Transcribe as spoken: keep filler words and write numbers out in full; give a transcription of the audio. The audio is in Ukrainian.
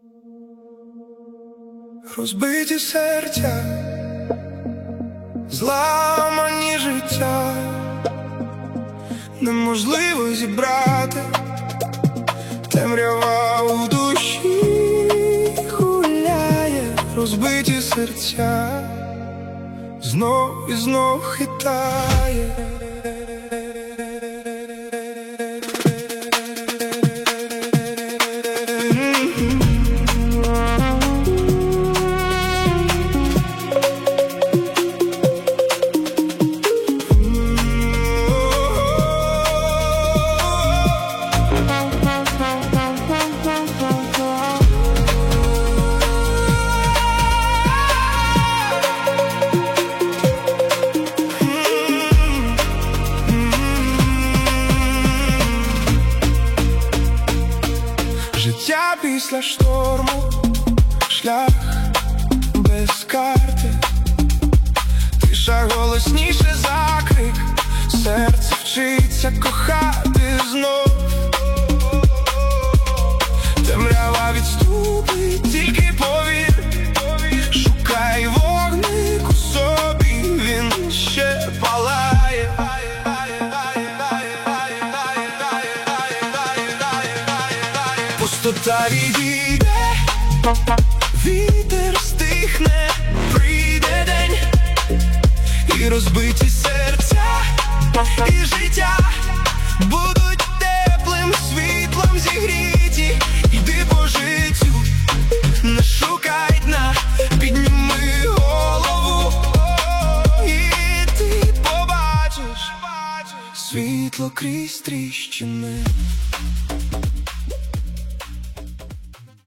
Розбиті серця, зламані життя, неможливо зібрати, темрява у душі гуляє. Розбиті серця знов і знов хитає. Життя після шторму, шлях без карти, тиша голосніше за крик, серце вчиться кохати знов. Темрява відступить, тільки повір, шукай вогник у собі, він ще палає. Пустота відійде, вітер стихне, прийде день, і розбиті серця, і життя будуть теплим світлом зігріті. Йди по життю, не шукай дна, підніми голову, і ти побачиш світло крізь тріщини.